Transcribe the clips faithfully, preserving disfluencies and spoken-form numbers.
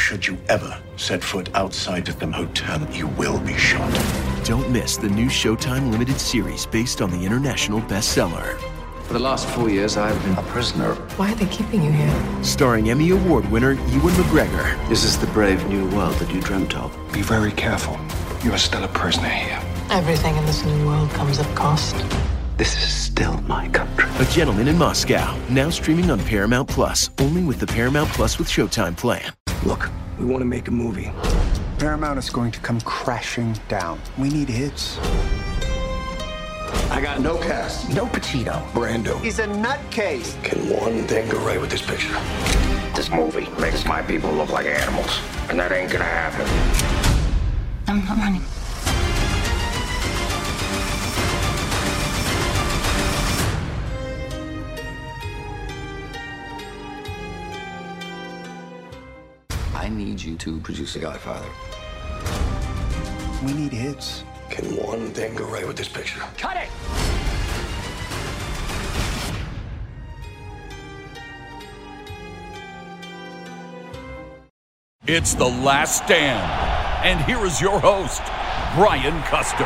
Should you ever set foot outside of them hotel, you will be shot. Don't miss the new Showtime limited series based on the international bestseller. For the last four years, I've been a prisoner. Why are they keeping you here? Starring Emmy Award winner Ewan McGregor. This is the brave new world that you dreamt of. Be very careful. You are still a prisoner here. Everything in this new world comes at cost. This is still my country. A Gentleman in Moscow, now streaming on Paramount Plus, only with the Paramount Plus with Showtime plan. Look, we want to make a movie. Paramount is going to come crashing down. We need hits. I got no cast, no Pacino. Brando. He's a nutcase. Can one thing go right with this picture? This movie makes my people look like animals, and that ain't gonna happen. I'm not running. I need you to produce The Godfather. We need hits. Can one thing go right with this picture? Cut it! It's The Last Stand. And here is your host, Brian Custer.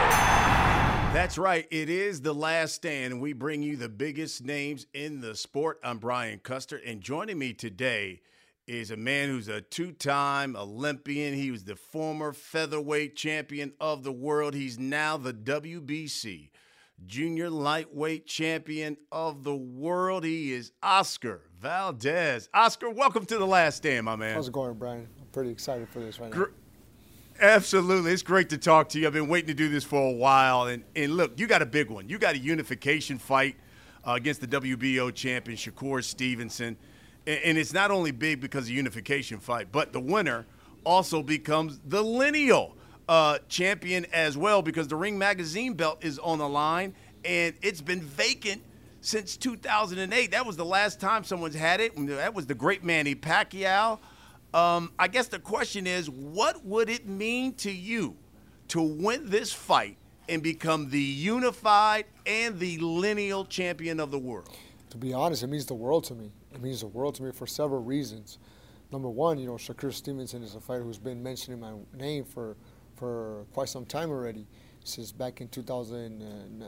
That's right. It is The Last Stand, and we bring you the biggest names in the sport. I'm Brian Custer, and joining me today is a man who's a two-time Olympian. He was the former featherweight champion of the world. He's now the W B C junior lightweight champion of the world. He is Oscar Valdez. Oscar, welcome to The Last Stand, my man. How's it going, Brian? I'm pretty excited for this right now. Gr- Absolutely. It's great to talk to you. I've been waiting to do this for a while. And, and look, you got a big one. You got a unification fight uh, against the W B O champion, Shakur Stevenson. And it's not only big because of unification fight, but the winner also becomes the lineal uh, champion as well, because the Ring Magazine belt is on the line, and it's been vacant since two thousand eight. That was the last time someone's had it. That was the great Manny Pacquiao. Um, I guess the question is, what would it mean to you to win this fight and become the unified and the lineal champion of the world? To be honest, it means the world to me. It means the world to me for several reasons. Number one, you know, Shakur Stevenson is a fighter who's been mentioning my name for for quite some time already. Since back in two thousand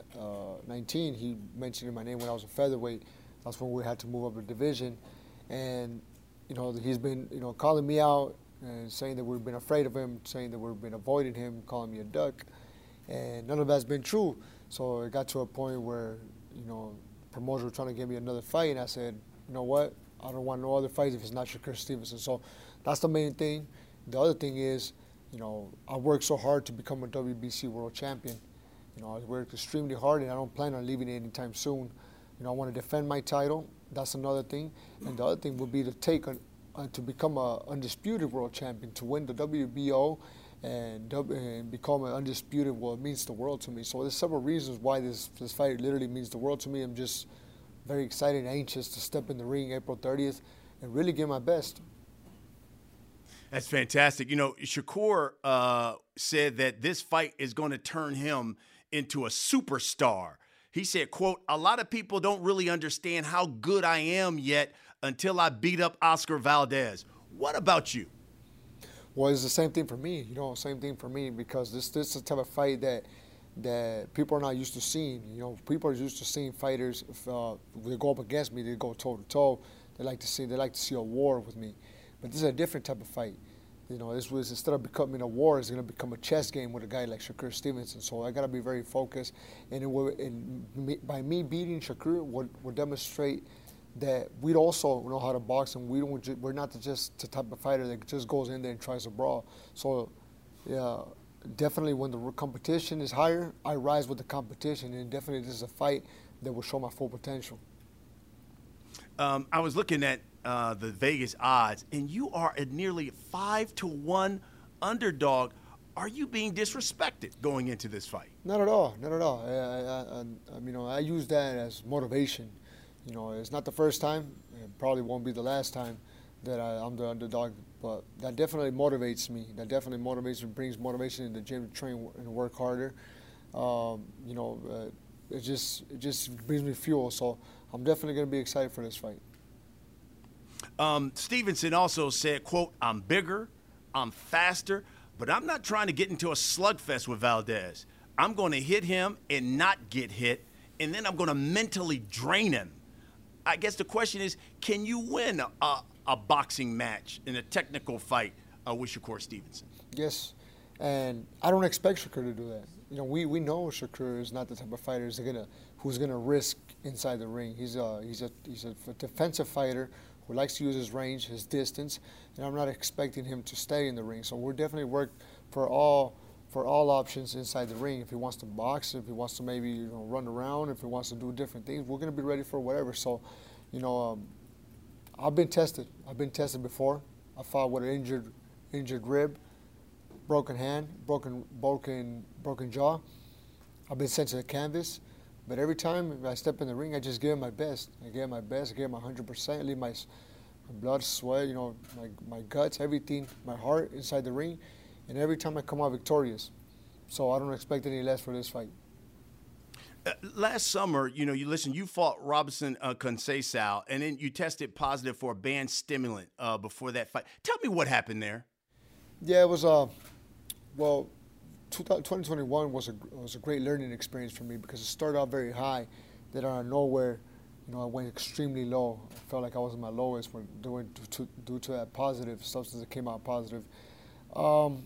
nineteen, he mentioned my name when I was a featherweight. That's when we had to move up a division. And, you know, he's been, you know, calling me out and saying that we've been afraid of him, saying that we've been avoiding him, calling me a duck. And none of that's been true. So it got to a point where, you know, promoters were trying to give me another fight, and I said, you know what, I don't want no other fights if it's not Shakur Stevenson. So that's the main thing. The other thing is, you know, I worked so hard to become a W B C world champion. You know, I worked extremely hard, and I don't plan on leaving it anytime soon. You know, I want to defend my title. That's another thing. And the other thing would be to take a, uh, to become a undisputed world champion, to win the W B O and, and become an undisputed. Well, it means the world to me. So there's several reasons why this this fight literally means the world to me. I'm just very excited and anxious to step in the ring April thirtieth and really give my best. That's fantastic. You know, Shakur uh, said that this fight is going to turn him into a superstar. He said, quote, a lot of people don't really understand how good I am yet until I beat up Oscar Valdez. What about you? Well, it's the same thing for me. You know, same thing for me, because this this is the type of fight that that people are not used to seeing. You know, people are used to seeing fighters. If uh, they go up against me, they go toe to toe. They like to see they like to see a war with me. But this is a different type of fight. You know, this was, instead of becoming a war, it's going to become a chess game with a guy like Shakur Stevenson. So I got to be very focused. And, it will, and me, by me beating Shakur would, would demonstrate that we also know how to box, and we don't, we're not just the type of fighter that just goes in there and tries to brawl. So, yeah, definitely when the competition is higher, I rise with the competition, and definitely this is a fight that will show my full potential. Um, I was looking at uh, the Vegas odds, and you are a nearly five to one underdog. Are you being disrespected going into this fight? Not at all, not at all. I, I, I, I, you know, I use that as motivation. You know, it's not the first time, it probably won't be the last time that I, I'm the underdog, but that definitely motivates me. That definitely motivates me, brings motivation in the gym to train and work harder. Um, you know, uh, it just it just brings me fuel. So I'm definitely going to be excited for this fight. Um, Stevenson also said, quote, I'm bigger, I'm faster, but I'm not trying to get into a slugfest with Valdez. I'm going to hit him and not get hit, and then I'm going to mentally drain him. I guess the question is, can you win a, a boxing match in a technical fight uh, with Shakur Stevenson? Yes, and I don't expect Shakur to do that. You know, we, we know Shakur is not the type of fighter who's gonna who's gonna risk inside the ring. He's a he's a he's a defensive fighter who likes to use his range, his distance, and I'm not expecting him to stay in the ring. So we're definitely work for all for all options inside the ring. If he wants to box, if he wants to maybe you know run around, if he wants to do different things, we're gonna be ready for whatever. So, you know, um, I've been tested. I've been tested before. I fought with an injured injured rib, broken hand, broken broken broken jaw. I've been sent to the canvas, but every time I step in the ring, I just give it my best. I give it my best. I give it my one hundred percent. I leave my, my blood, sweat, you know, my my guts, everything, my heart inside the ring, and every time I come out victorious. So I don't expect any less for this fight. Uh, last summer, you know, you listen, you fought Robinson uh, Conceição, and then you tested positive for a banned stimulant uh, before that fight. Tell me what happened there. Yeah, it was uh, well, twenty twenty-one was a was a great learning experience for me because it started out very high, then out of nowhere, you know, I went extremely low. I felt like I was at my lowest when due to, due to that positive substance that came out positive. Um,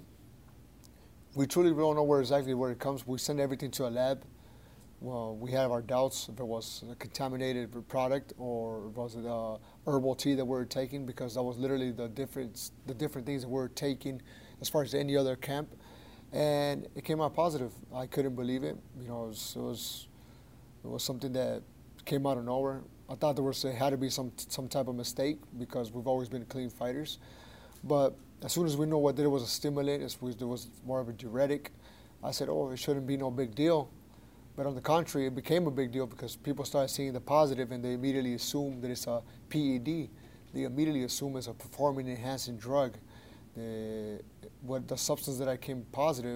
we truly don't know where exactly where it comes. We send everything to a lab. Well, we have our doubts if it was a contaminated product or was it a herbal tea that we were taking, because that was literally the difference, the different things that we were taking as far as any other camp, and it came out positive. I couldn't believe it. You know, it was it was, it was something that came out of nowhere. I thought there was it had to be some some type of mistake because we've always been clean fighters, but as soon as we know what it was a stimulant, as it was more of a diuretic, I said, oh, it shouldn't be no big deal. But on the contrary, it became a big deal because people started seeing the positive and they immediately assume that it's a P E D. They immediately assume it's a performance-enhancing drug. The, what the substance that I came positive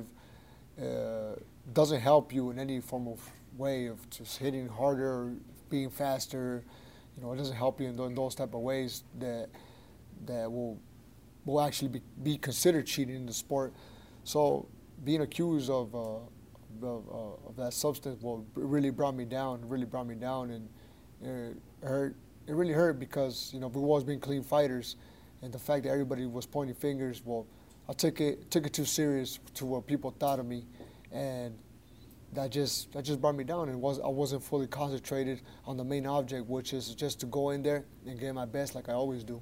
uh, doesn't help you in any form of way of just hitting harder, being faster. You know, it doesn't help you in, in those type of ways that that will will actually be, be considered cheating in the sport. So being accused of uh, Of, uh, of that substance, well, it really brought me down. It really brought me down, and it hurt. It really hurt because you know we've always been clean fighters, and the fact that everybody was pointing fingers, well, I took it took it too serious to what people thought of me, and that just that just brought me down. And was I wasn't fully concentrated on the main object, which is just to go in there and get my best like I always do.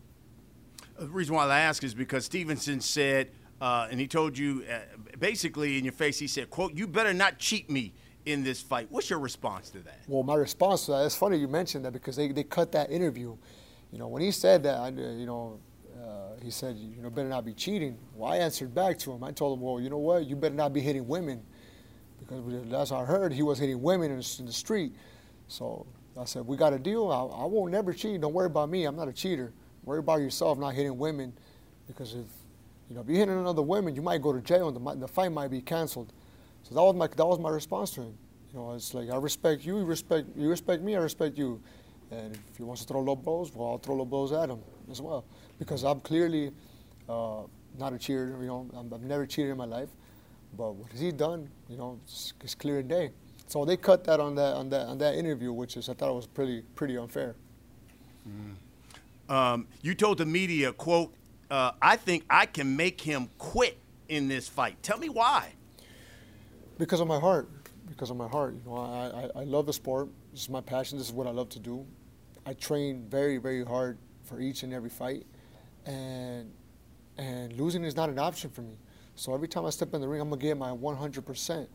The reason why I ask is because Stevenson said. Uh, and he told you, uh, basically in your face, he said, quote, you better not cheat me in this fight. What's your response to that? Well, my response to that, it's funny you mentioned that because they, they cut that interview. You know, when he said that, I, you know, uh, he said, you know, better not be cheating. Well, I answered back to him. I told him, well, you know what, you better not be hitting women. Because that's what I heard, he was hitting women in the, in the street. So I said, we got a deal. I, I won't never cheat. Don't worry about me. I'm not a cheater. Worry about yourself not hitting women, because if You know, if you're hitting another woman, you might go to jail and the, the fight might be canceled. So that was my that was my response to him. You know, it's like I respect you, you respect you respect me, I respect you. And if he wants to throw low blows, well, I'll throw low blows at him as well, because I'm clearly uh, not a cheater. You know, I'm, I've never cheated in my life. But what has he done? You know, it's, it's clear as day. So they cut that on that on that on that interview, which is I thought it was pretty pretty unfair. Mm. Um, you told the media, quote. Uh, I think I can make him quit in this fight. Tell me why. Because of my heart. Because of my heart. You know, I, I, I love the sport. This is my passion. This is what I love to do. I train very, very hard for each and every fight, and and losing is not an option for me. So every time I step in the ring, I'm gonna give my one hundred percent.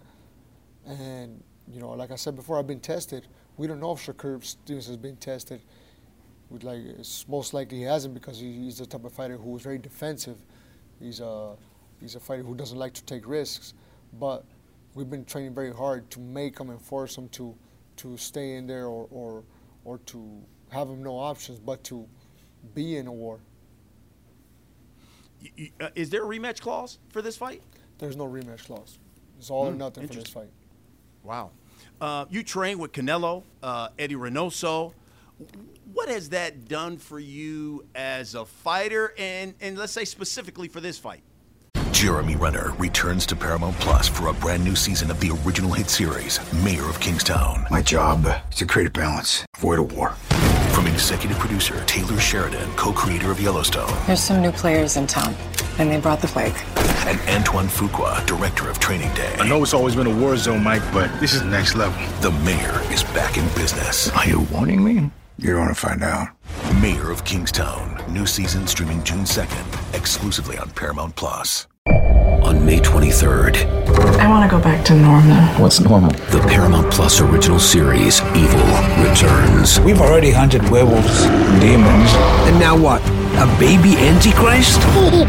And you know, like I said before, I've been tested. We don't know if Shakur Stevenson has been tested. Would like it's most likely he hasn't, because he, he's the type of fighter who is very defensive. He's a he's a fighter who doesn't like to take risks. But we've been training very hard to make him and force him to to stay in there, or or or to have him no options but to be in a war. Uh, is there a rematch clause for this fight? There's no rematch clause. It's all mm, or nothing for this fight. Wow. Uh, you train with Canelo, uh, Eddie Reynoso. What has that done for you as a fighter, and, and let's say specifically for this fight? Jeremy Renner returns to Paramount Plus for a brand new season of the original hit series, Mayor of Kingstown. My job is to create a balance, avoid a war. From executive producer Taylor Sheridan, co-creator of Yellowstone. There's some new players in town, and they brought the plague. And Antoine Fuqua, director of Training Day. I know it's always been a war zone, Mike, but this is next level. The Mayor is back in business. Are you warning me? You're going to find out. Mayor of Kingstown. New season streaming June second, exclusively on Paramount Plus. On May twenty-third. I want to go back to normal. What's normal? The Paramount Plus original series, Evil, returns. We've already hunted werewolves, demons. And now what? A baby Antichrist?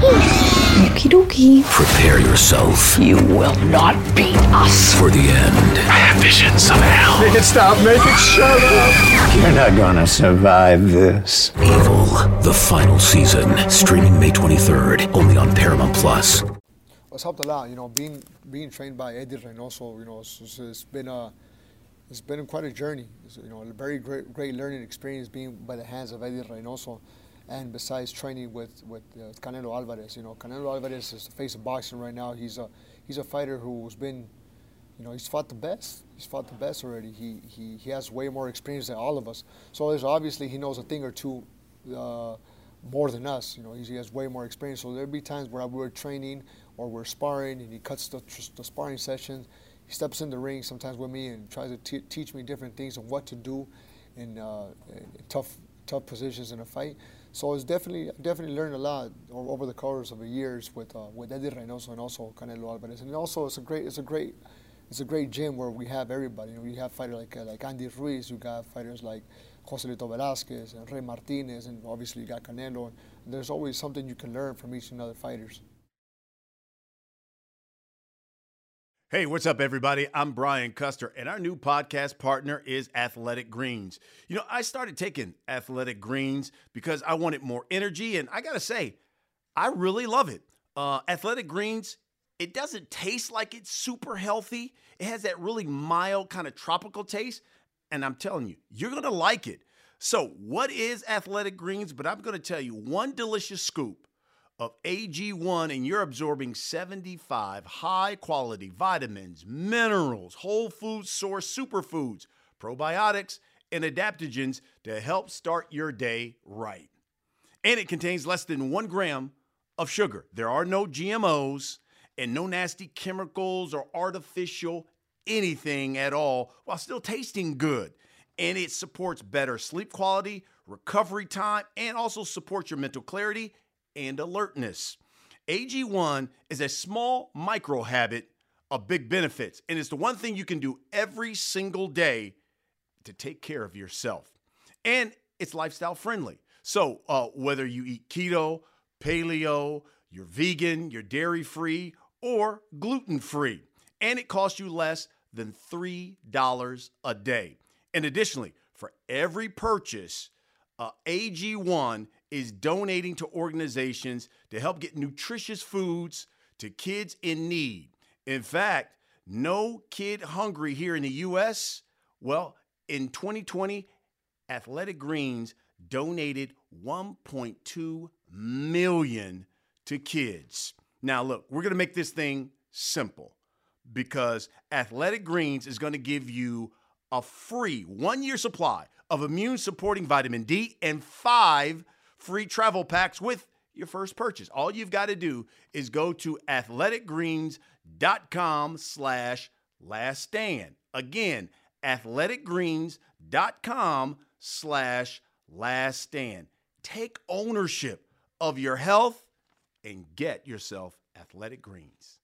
Okie dokie. Prepare yourself. You will not beat us. For the end. I have visions of hell. Make it stop. Make it shut up. You're not gonna survive this. Evil, the final season. Streaming May twenty-third. Only on Paramount Plus. It's helped a lot, you know, being being trained by Eddie Reynoso, you know, it's, it's been a it's been quite a journey. It's, you know, a very great great learning experience being by the hands of Eddie Reynoso, and besides training with with uh, Canelo Alvarez, you know, Canelo Alvarez is the face of boxing right now. He's a he's a fighter who's been, you know, he's fought the best. He's fought the best already. He he he has way more experience than all of us. So there's obviously he knows a thing or two. Uh, more than us, you know, he has way more experience. So there'd be times where we're training or we're sparring, and he cuts the, the sparring sessions. He steps in the ring sometimes with me and tries to t teach me different things on what to do in, uh, in tough tough positions in a fight. So it's definitely definitely learned a lot over the course of the years with uh, with Eddie Reynoso and also Canelo Alvarez. And also it's a great it's a great it's a great gym where we have everybody. You know, we have fighters like uh, like Andy Ruiz. You got fighters like Joselito Velasquez and Rey Martinez, and obviously you got Canelo. And there's always something you can learn from each and other fighters. Hey, what's up, everybody? I'm Brian Custer, and our new podcast partner is Athletic Greens. You know, I started taking Athletic Greens because I wanted more energy, and I gotta say, I really love it. Uh, Athletic Greens, it doesn't taste like it's super healthy. It has that really mild kind of tropical taste. And I'm telling you, you're going to like it. So what is Athletic Greens? But I'm going to tell you one delicious scoop of A G one, and you're absorbing seventy-five high-quality vitamins, minerals, whole food source superfoods, probiotics, and adaptogens to help start your day right. And it contains less than one gram of sugar. There are no G M Os and no nasty chemicals or artificial anything at all, while still tasting good. And it supports better sleep quality, recovery time, and also supports your mental clarity and alertness. A G one is a small micro habit of big benefits, and it's the one thing you can do every single day to take care of yourself. And it's lifestyle friendly. So uh, whether you eat keto, paleo, you're vegan, you're dairy free, or gluten free, and it costs you less than three dollars a day. And additionally, for every purchase, uh, A G one is donating to organizations to help get nutritious foods to kids in need. In fact, No Kid Hungry here in the U S, well, in twenty twenty, Athletic Greens donated one point two million dollars to kids. Now, look, we're going to make this thing simple, because Athletic Greens is going to give you a free one-year supply of immune-supporting vitamin D and five free travel packs with your first purchase. All you've got to do is go to athleticgreens.com slash last stand. Again, athleticgreens.com slash last stand. Take ownership of your health and get yourself Athletic Greens.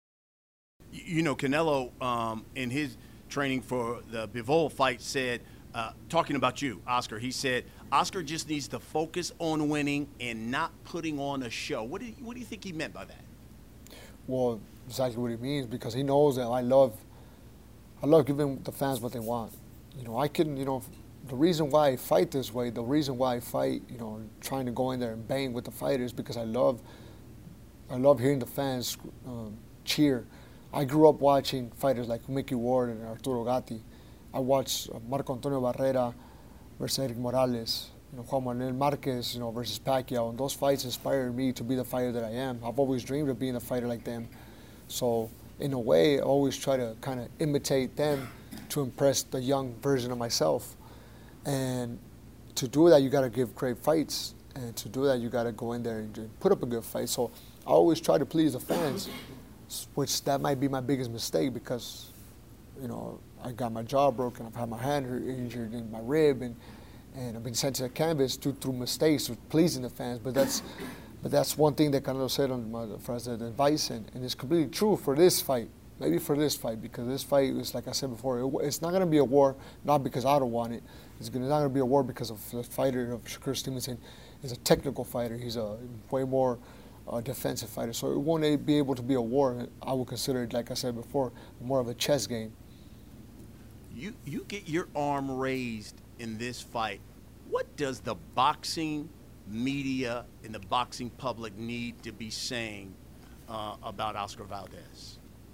You know, Canelo, um, in his training for the Bivol fight, said, uh, talking about you, Oscar, he said, Oscar just needs to focus on winning and not putting on a show. What do you, what do you think he meant by that? Well, exactly what he means, because he knows that I love, I love giving the fans what they want. You know, I can, you know, the reason why I fight this way, the reason why I fight, you know, trying to go in there and bang with the fighters, because I love, I love hearing the fans um, cheer. I grew up watching fighters like Mickey Ward and Arturo Gatti. I watched uh, Marco Antonio Barrera, versus Eric Morales, you know, Juan Manuel Marquez, you know, versus Pacquiao. And those fights inspired me to be the fighter that I am. I've always dreamed of being a fighter like them. So in a way, I always try to kind of imitate them to impress the young version of myself. And to do that, you got to give great fights. And to do that, you got to go in there and put up a good fight. So I always try to please the fans, which that might be my biggest mistake because, you know, I got my jaw broken, I've had my hand hurt, injured in my rib, and, and I've been sent to the canvas through, through mistakes with pleasing the fans. But that's but that's one thing that Canelo said on my, for as advice, and, and it's completely true for this fight. Maybe for this fight, because this fight is, like I said before, it, it's not going to be a war, not because I don't want it. It's gonna, not going to be a war because of the fighter of Shakur Stevenson is a technical fighter. He's a way more uh, defensive fighter. So it won't be able to be a war. I would consider it, like I said before, more of a chess game. You, you get your arm raised in this fight. What does the boxing media and the boxing public need to be saying uh, about Oscar Valdez?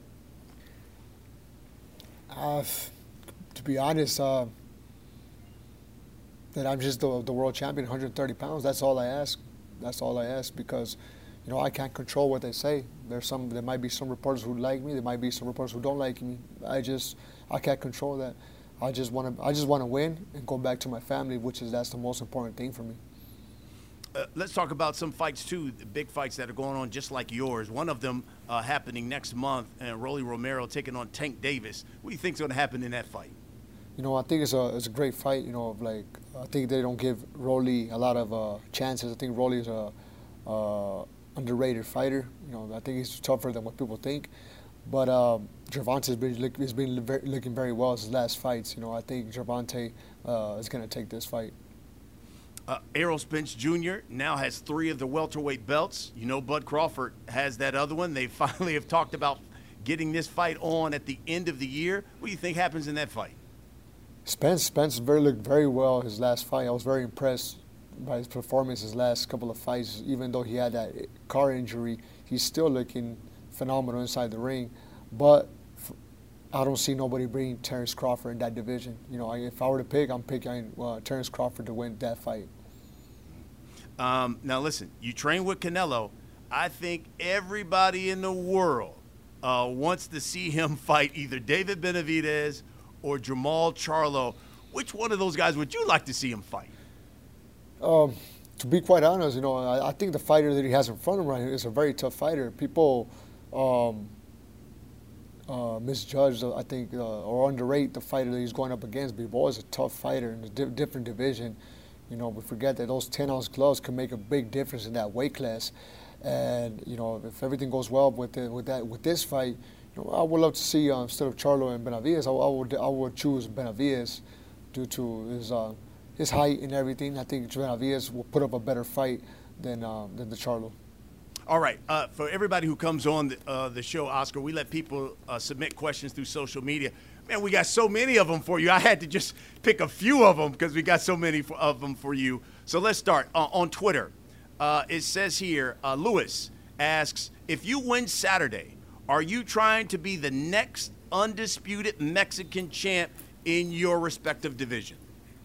Uh, to be honest, uh, that I'm just the, the world champion, one hundred thirty pounds. That's all I ask. That's all I ask because, you know, I can't control what they say. There's some. There might be some reporters who like me. There might be some reporters who don't like me. I just, I can't control that. I just want to. I just want to win and go back to my family, which is that's the most important thing for me. Uh, let's talk about some fights too, the big fights that are going on just like yours. One of them uh, happening next month, and Rolly Romero taking on Tank Davis. What do you think's going to happen in that fight? You know, I think it's a it's a great fight. You know, of like I think they don't give Rolly a lot of uh, chances. I think Rolly is a uh, underrated fighter. You know, I think he's tougher than what people think. But um, Gervonta has been has been looking very well his last fights. You know, I think Gervonta uh, is going to take this fight. Uh, Errol Spence Junior now has three of the welterweight belts. You know, Bud Crawford has that other one. They finally have talked about getting this fight on at the end of the year. What do you think happens in that fight? Spence, Spence very, looked very well his last fight. I was very impressed by his performance his last couple of fights. Even though he had that car injury, he's still looking phenomenal inside the ring. But I don't see nobody bringing Terence Crawford in that division. You know, if I were to pick, I'm picking uh, Terence Crawford to win that fight. Um, now listen, you train with Canelo. I think everybody in the world uh, wants to see him fight either David Benavidez or Jermall Charlo. Which one of those guys would you like to see him fight? Um, to be quite honest, you know, I, I think the fighter that he has in front of him right here is a very tough fighter. People um, uh, misjudge, I think, uh, or underrate the fighter that he's going up against. Bivol is a tough fighter in a di different division. You know, we forget that those ten-ounce gloves can make a big difference in that weight class. And you know, if everything goes well with the, with that with this fight, you know, I would love to see uh, instead of Charlo and Benavidez, I, I would I would choose Benavidez due to his uh, his height and everything. I think Benavidez will put up a better fight than uh, than the Charlo. All right, uh, for everybody who comes on the, uh, the show, Oscar, we let people uh, submit questions through social media. Man, we got so many of them for you. I had to just pick a few of them because we got so many of them for you. So let's start uh, on Twitter. Uh, it says here, uh, Lewis asks, if you win Saturday, are you trying to be the next undisputed Mexican champ in your respective division?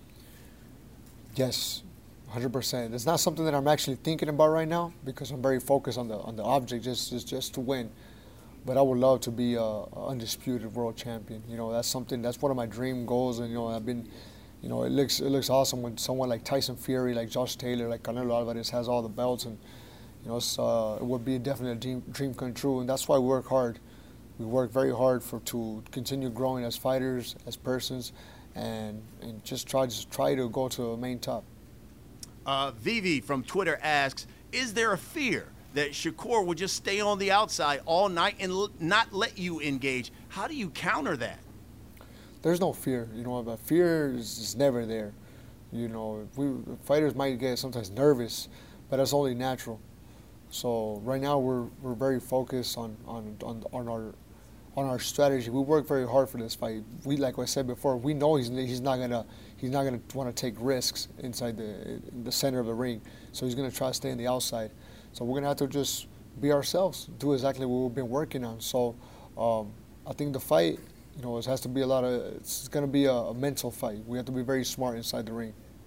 Yes, one hundred percent. It's not something that I'm actually thinking about right now because I'm very focused on the on the object, just just, just to win. But I would love to be a, a undisputed world champion. You know, that's something. That's one of my dream goals. And you know, I've been, you know, it looks it looks awesome when someone like Tyson Fury, like Josh Taylor, like Canelo Alvarez has all the belts, and you know, it's, uh, it would be definitely a dream, dream come true. And that's why we work hard. We work very hard for to continue growing as fighters, as persons, and and just try just try to go to the main top. Uh, Vivi from Twitter asks, is there a fear that Shakur will just stay on the outside all night and l not let you engage? How do you counter that? There's no fear, you know, but fear is, is never there. You know, we fighters might get sometimes nervous, but that's only natural. So right now we're we're very focused on on on, on our on our strategy. We work very hard for this fight. We, like I said before, we know he's he's not gonna he's not gonna want to take risks inside the the center of the ring. So he's gonna try to stay on the outside. So we're gonna have to just be ourselves, do exactly what we've been working on. So um, I think the fight, you know, it has to be a lot of. It's gonna be a, a mental fight. We have to be very smart inside the ring.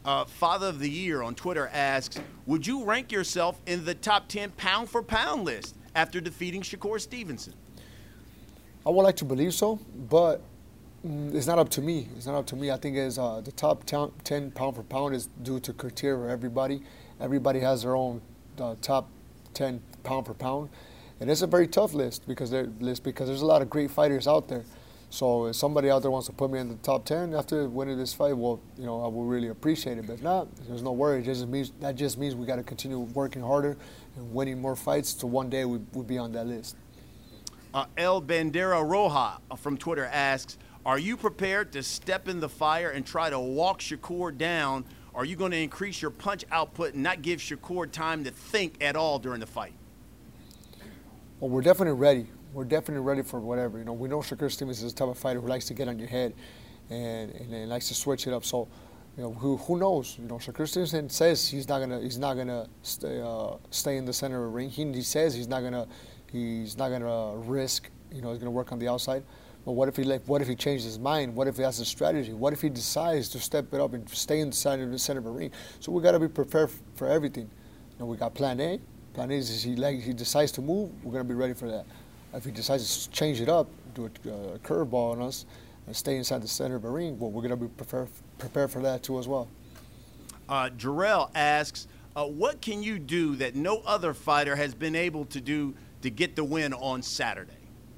Uh, Father of the Year on Twitter asks, would you rank yourself in the top ten pound for pound list after defeating Shakur Stevenson? I would like to believe so, but mm, it's not up to me. It's not up to me. I think it's, uh, the top ten pound for pound is due to criteria for everybody. Everybody has their own uh, top ten pound for pound. And it's a very tough list because, list because there's a lot of great fighters out there. So if somebody out there wants to put me in the top ten after winning this fight, well, you know, I will really appreciate it. But if not, there's no worry. It just means, that just means we got to continue working harder and winning more fights so one day we, we'll be on that list. Uh, El Bandera Roja from Twitter asks, are you prepared to step in the fire and try to walk Shakur down? Are you going to increase your punch output and not give Shakur time to think at all during the fight? Well, we're definitely ready. We're definitely ready for whatever. You know, we know Shakur Stevenson is the type of fighter who likes to get on your head and, and, and likes to switch it up. So, you know, who who knows? You know, Shakur Stevenson says he's not gonna he's not gonna stay uh, stay in the center of the ring. He, he says he's not gonna he's not gonna risk. You know, he's gonna work on the outside. But what if he like? What if he changes his mind? What if he has a strategy? What if he decides to step it up and stay in the center, the center of the ring? So we got to be prepared for everything. You know, we got Plan A. Plan A is he like he decides to move. We're gonna be ready for that. If he decides to change it up, do a, a curveball on us, and stay inside the center of the ring, well, we're gonna be prepared prepared for that too as well. Uh, Jarrell asks, uh, what can you do that no other fighter has been able to do to get the win on Saturday?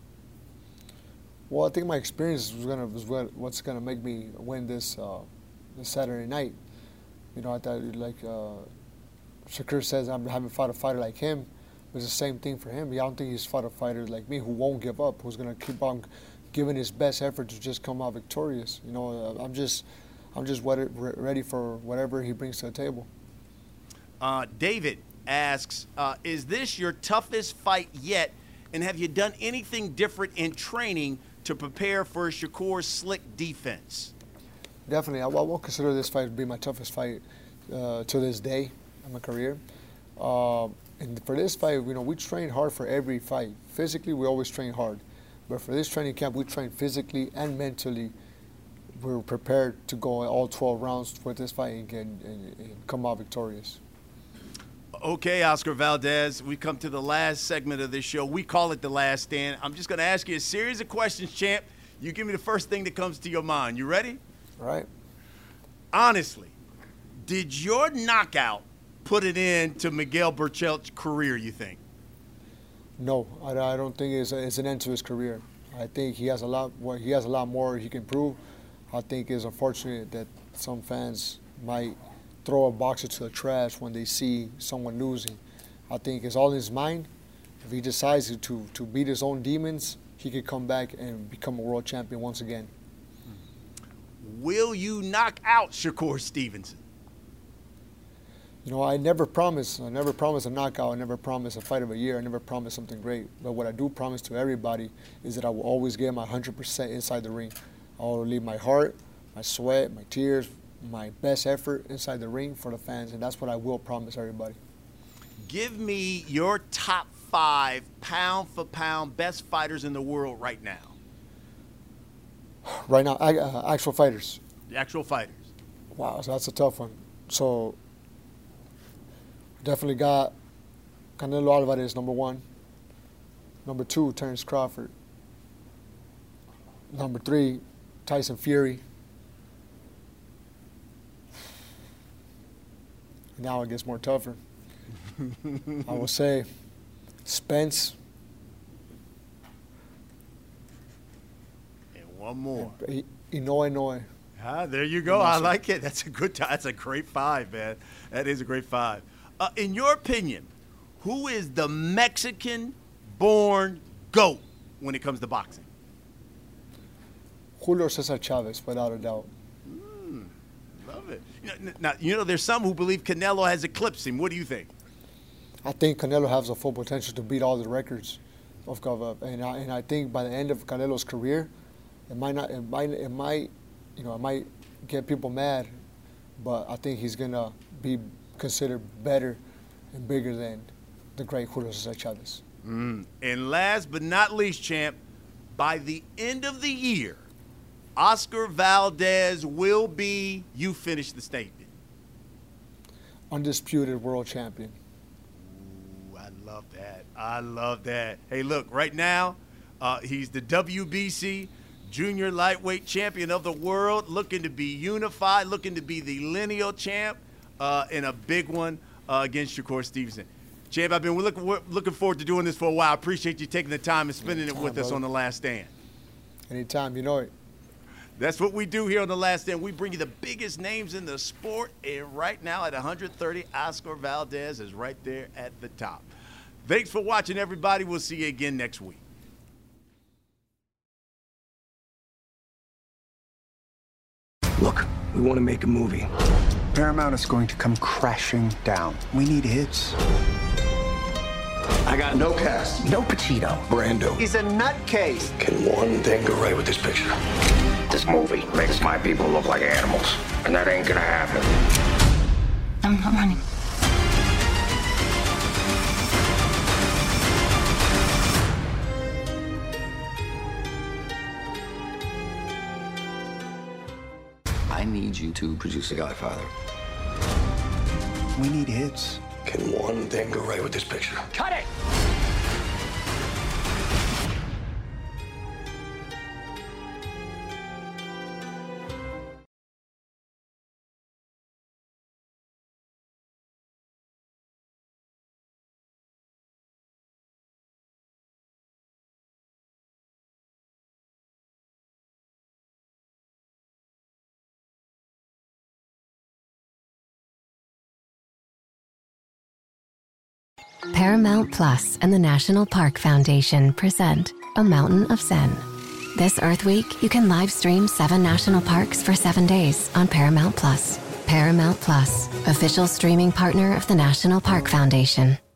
Well, I think my experience was gonna was what, what's gonna make me win this uh, this Saturday night. You know, I thought like uh, Shakur says, I haven't fought a fighter like him. It's the same thing for him. I don't think he's fought a fighter like me who won't give up, who's gonna keep on giving his best effort to just come out victorious. You know, uh, I'm just, I'm just ready for whatever he brings to the table. Uh, David asks, uh, is this your toughest fight yet? And have you done anything different in training to prepare for Shakur's slick defense? Definitely. I, I won't consider this fight to be my toughest fight uh, to this day in my career. Uh, and for this fight, you know, we train hard for every fight. Physically, we always train hard. But for this training camp, we train physically and mentally. We're prepared to go all twelve rounds for this fight and, get, and, and come out victorious. Okay, Oscar Valdez, we come to the last segment of this show. We call it The Last Stand. I'm just going to ask you a series of questions, champ. You give me the first thing that comes to your mind. You ready? All right. Honestly, did your knockout put it into Miguel Berchelt's career, you think? No, I, I don't think it's, a, it's an end to his career. I think he has a lot. Well, he has a lot more he can prove. I think it's unfortunate that some fans might throw a boxer to the trash when they see someone losing. I think it's all in his mind. If he decides to to beat his own demons, he could come back and become a world champion once again. Will you knock out Shakur Stevenson? You know, I never promise. I never promise a knockout. I never promise a fight of a year. I never promise something great. But what I do promise to everybody is that I will always give my one hundred percent inside the ring. I will leave my heart, my sweat, my tears, my best effort inside the ring for the fans, and that's what I will promise everybody. Give me your top five pound for pound best fighters in the world right now. Right now, uh, actual fighters. The actual fighters. Wow, so that's a tough one. So definitely got Canelo Alvarez, number one. Number two, Terence Crawford. Number three, Tyson Fury. Now it gets more tougher. I will say Spence. And one more. Inoue Inoue. Ah, there you go. I like it. That's a good time. That's a great five, man. That is a great five. Uh, in your opinion, who is the Mexican-born GOAT when it comes to boxing? Julio Cesar Chavez, without a doubt. Mm, love it. You know, now, you know, there's some who believe Canelo has eclipsed him. What do you think? I think Canelo has the full potential to beat all the records of Canelo, and I, and I think by the end of Canelo's career, it might not, it might, it might, you know, it might get people mad, but I think he's gonna be considered better and bigger than the great Julio Cesar Chavez. Mm. And last but not least, champ, by the end of the year, Oscar Valdez will be, you finish the statement. undisputed world champion. Ooh, I love that. I love that. Hey, look, right now, uh, he's the W B C Junior Lightweight Champion of the world, looking to be unified, looking to be the lineal champ uh, in a big one uh, against Shakur Stevenson. Champ, I've been looking, looking forward to doing this for a while. I appreciate you taking the time and spending Anytime, it with brother. us on The Last Stand. Anytime, you know it. That's what we do here on The Last Stand. We bring you the biggest names in the sport, and right now at one thirty, Oscar Valdez is right there at the top. Thanks for watching, everybody. We'll see you again next week. Look, we want to make a movie. Paramount is going to come crashing down. We need hits. I got no cast, no Pacino. Brando. He's a nutcase. Can one thing go right with this picture? This movie makes my people look like animals, and that ain't gonna happen. I'm not running. I need you to produce The Godfather. We need hits. Can one thing go right with this picture? Cut it! Paramount Plus and the National Park Foundation present A Mountain of Zen. This Earth Week, you can live stream seven national parks for seven days on Paramount Plus. Paramount Plus, official streaming partner of the National Park Foundation.